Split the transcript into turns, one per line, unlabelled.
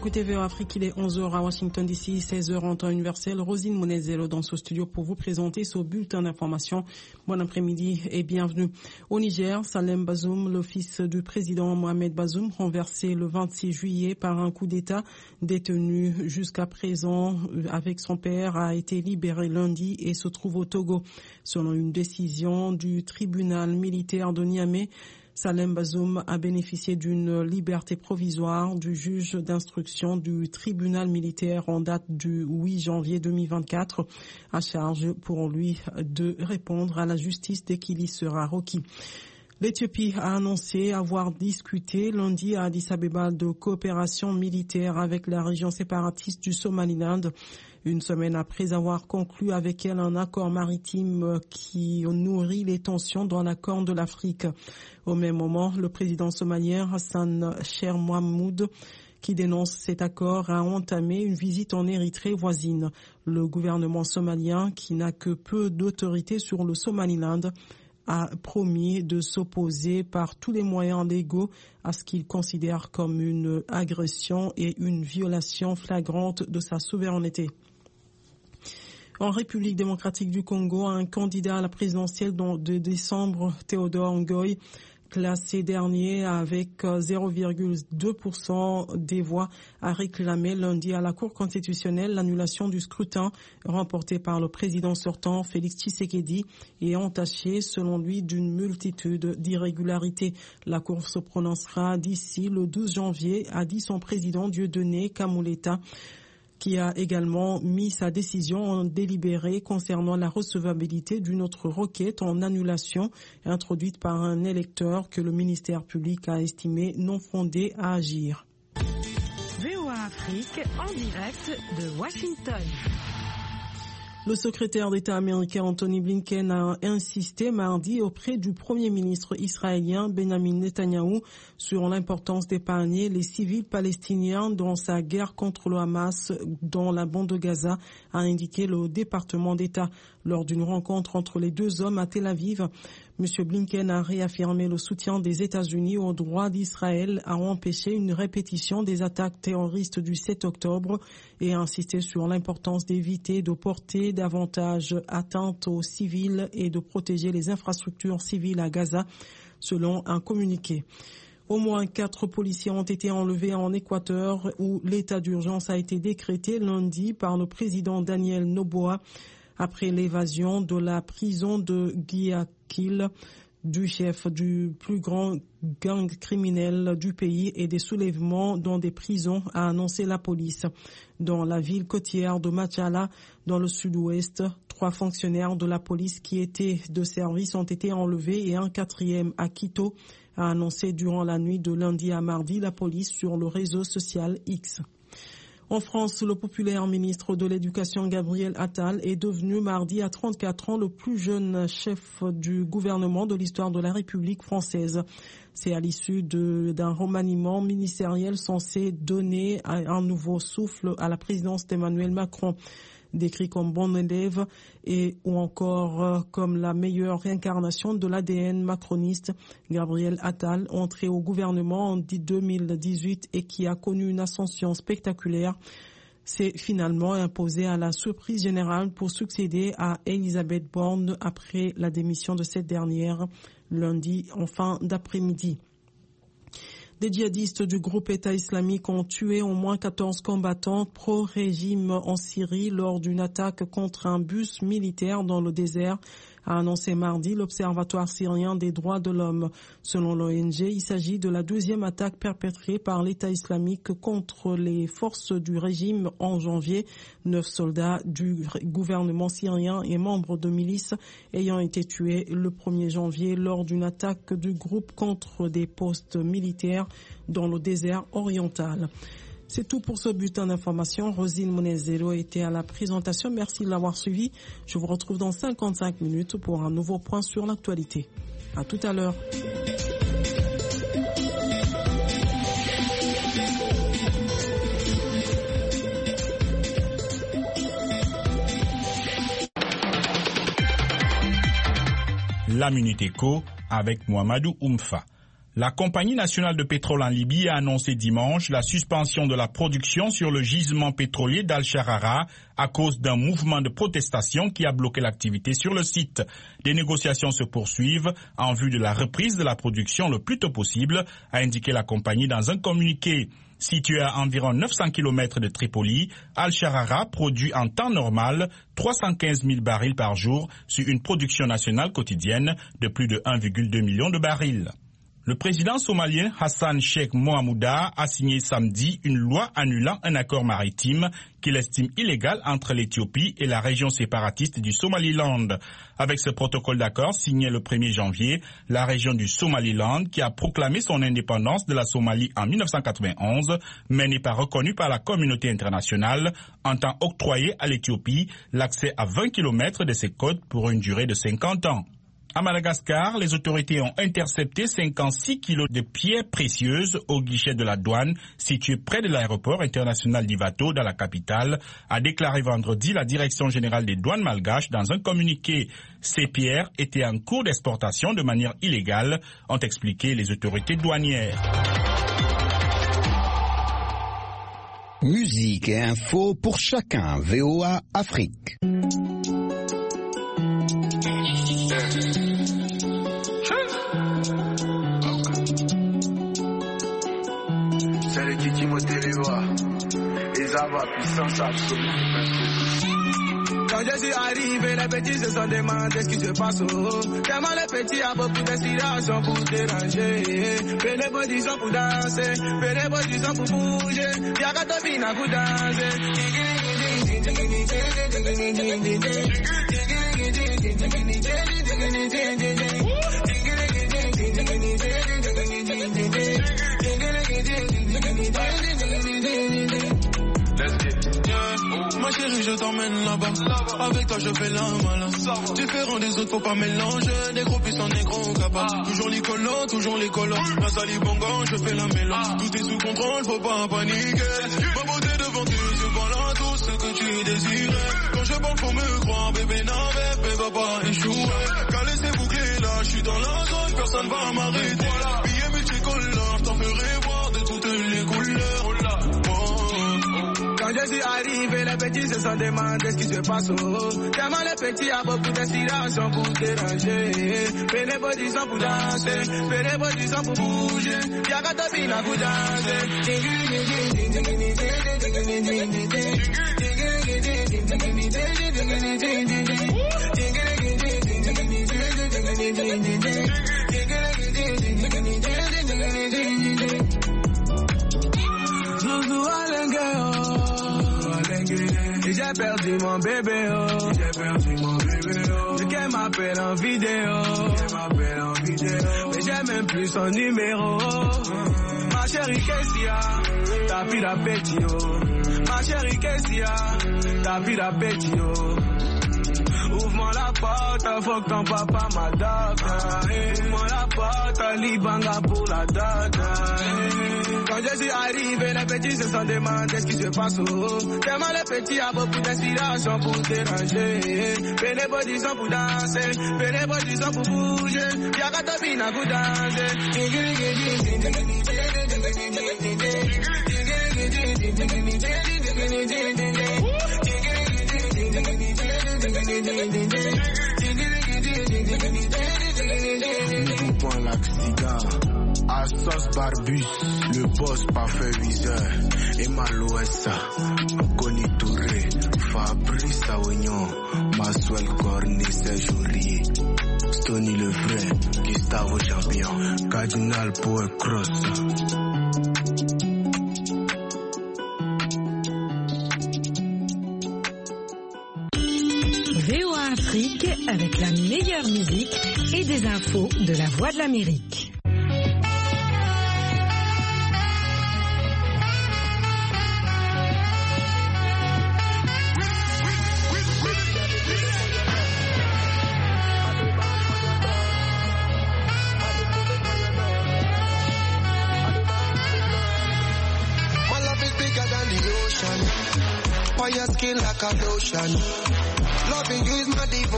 écoutez VOA Afrique, il est 11h à Washington DC, 16h en temps universel. Rosine Monezelo dans ce studio pour vous présenter ce bulletin d'information. Bon après-midi et bienvenue. Au Niger, Salem Bazoum, le fils du président Mohamed Bazoum, renversé le 26 juillet par un coup d'État, détenu jusqu'à présent avec son père, a été libéré lundi et se trouve au Togo. Selon une décision du tribunal militaire de Niamey, Salem Bazoum a bénéficié d'une liberté provisoire du juge d'instruction du tribunal militaire en date du 8 janvier 2024, à charge pour lui de répondre à la justice dès qu'il y sera requis. L'Éthiopie a annoncé avoir discuté lundi à Addis Abeba de coopération militaire avec la région séparatiste du Somaliland, une semaine après avoir conclu avec elle un accord maritime qui nourrit les tensions dans la Corne de l'Afrique. Au même moment, le président somalien Hassan Sheikh Mohamud, qui dénonce cet accord, a entamé une visite en Érythrée voisine. Le gouvernement somalien, qui n'a que peu d'autorité sur le Somaliland, a promis de s'opposer par tous les moyens légaux à ce qu'il considère comme une agression et une violation flagrante de sa souveraineté. En République démocratique du Congo, un candidat à la présidentielle de décembre, Théodore Ngoy, classé dernier avec 0,2% des voix, a réclamé lundi à la Cour constitutionnelle l'annulation du scrutin remporté par le président sortant Félix Tshisekedi et entaché, selon lui, d'une multitude d'irrégularités. La Cour se prononcera d'ici le 12 janvier, a dit son président Dieudonné Kamuleta, qui a également mis sa décision en délibéré concernant la recevabilité d'une autre requête en annulation introduite par un électeur que le ministère public a estimé non fondé à agir.
VOA Afrique en direct de Washington.
Le secrétaire d'État américain Anthony Blinken a insisté mardi auprès du Premier ministre israélien Benjamin Netanyahou sur l'importance d'épargner les civils palestiniens dans sa guerre contre le Hamas dans la bande de Gaza, a indiqué le département d'État. Lors d'une rencontre entre les deux hommes à Tel Aviv, M. Blinken a réaffirmé le soutien des États-Unis au droit d'Israël à empêcher une répétition des attaques terroristes du 7 octobre et a insisté sur l'importance d'éviter de porter davantage atteinte aux civils et de protéger les infrastructures civiles à Gaza, selon un communiqué. Au moins 4 policiers ont été enlevés en Équateur où l'état d'urgence a été décrété lundi par le président Daniel Noboa après l'évasion de la prison de Guayaquil du chef du plus grand gang criminel du pays et des soulèvements dans des prisons, a annoncé la police. Dans la ville côtière de Machala, dans le sud-ouest, 3 fonctionnaires de la police qui étaient de service ont été enlevés et un 4e à Quito, a annoncé durant la nuit de lundi à mardi la police sur le réseau social X. En France, le populaire ministre de l'Éducation Gabriel Attal est devenu mardi à 34 ans le plus jeune chef du gouvernement de l'histoire de la République française. C'est à l'issue d'un remaniement ministériel censé donner un nouveau souffle à la présidence d'Emmanuel Macron. Décrit comme bon élève ou encore comme la meilleure réincarnation de l'ADN macroniste, Gabriel Attal, entré au gouvernement en 2018 et qui a connu une ascension spectaculaire, s'est finalement imposé à la surprise générale pour succéder à Elisabeth Borne après la démission de cette dernière lundi en fin d'après-midi. Des djihadistes du groupe État islamique ont tué au moins 14 combattants pro-régime en Syrie lors d'une attaque contre un bus militaire dans le désert, a annoncé mardi l'Observatoire syrien des droits de l'homme. Selon l'ONG, il s'agit de la 2e attaque perpétrée par l'État islamique contre les forces du régime en janvier. 9 soldats du gouvernement syrien et membres de milices ayant été tués le 1er janvier lors d'une attaque du groupe contre des postes militaires dans le désert oriental. C'est tout pour ce bulletin d'information. Rosine Monezelo était à la présentation. Merci de l'avoir suivi. Je vous retrouve dans 55 minutes pour un nouveau point sur l'actualité. À tout à l'heure.
La Minute Éco avec Mohamedou Oumfa. La Compagnie nationale de pétrole en Libye a annoncé dimanche la suspension de la production sur le gisement pétrolier d'Al-Sharara à cause d'un mouvement de protestation qui a bloqué l'activité sur le site. Des négociations se poursuivent en vue de la reprise de la production le plus tôt possible, a indiqué la compagnie dans un communiqué. Situé à environ 900 km de Tripoli, Al-Sharara produit en temps normal 315 000 barils par jour sur une production nationale quotidienne de plus de 1,2 million de barils. Le président somalien Hassan Sheikh Mohamouda a signé samedi une loi annulant un accord maritime qu'il estime illégal entre l'Éthiopie et la région séparatiste du Somaliland. Avec ce protocole d'accord signé le 1er janvier, la région du Somaliland, qui a proclamé son indépendance de la Somalie en 1991, mais n'est pas reconnue par la communauté internationale, entend octroyer à l'Éthiopie l'accès à 20 km de ses côtes pour une durée de 50 ans. À Madagascar, les autorités ont intercepté 56 kilos de pierres précieuses au guichet de la douane situé près de l'aéroport international d'Ivato dans la capitale, a déclaré vendredi la Direction générale des douanes malgaches dans un communiqué. Ces pierres étaient en cours d'exportation de manière illégale, ont expliqué les autorités douanières.
Musique et info pour chacun, VOA Afrique.
C'est le Kiki Motelewa, ils avaient puissance absolue. Quand je suis arrivé, les petits se sont demandé ce qui se passe. Tellement les petits a beaucoup d'inspiration pour déranger. Fais les positions pour danser, fais les positions pour bouger. Y'a qu'à te finir pour danser.
Ma chérie, je t'emmène là-bas. Avec toi, je fais la malin. Différent des autres, faut pas mélanger. Des gros puissants, des gros capables. Toujours les colons, toujours les colons. La sali bongo, je fais la mélange. Tout est sous contrôle, faut pas paniquer. Ma beauté devant tes yeux, voilà tout ce que tu désirais. Quand je parle, faut me croire, bébé n'avait, va pas échouer. Calé, c'est bouclé là, je suis dans la zone, personne va m'arrêter. Billets multicolores, t'en ferai voir de toutes les couleurs.
Quand je suis arrivé, les petits se sont demandé ce qui se passe. Tellement les petits a beaucoup d'inspiration pour déranger. Fais les positions pour danser, fais les positions pour bouger. Y'a qu'à te finir pour danser. J'ai perdu mon bébé, oh. J'ai perdu mon bébé, oh. Qu'elle m'appelle en vidéo. Mais j'ai même plus son numéro. Ma chérie Kessia, t'as plus d'appétit, oh. Ma chérie Kessia, t'as plus d'appétit, oh. Ouvre-moi la porte, faut que ton papa m'adopte. Ouvre-moi la porte, Libanga pour la dot. Quand je suis arrivé, les petits se sont demandé ce qui se passe. Tellement les petits a beaucoup d'inspiration pour déranger. Fais les positions pour danser, fais les positions pour bouger. Y'a qu'à te finir pour danser.
Nouveau point l'accident. Assos Barbus, le boss parfait viseur. Emaloessa, Koni Touré, Fabrice Aoignon, Maswell Corné, Serge Aurier, Stony le vrai, Gustavo Champion, Cardinal Power Cross.
VOA Afrique avec la meilleure musique et des infos de la Voix de l'Amérique.
Fire skin like a lotion. Loving you is my devotion.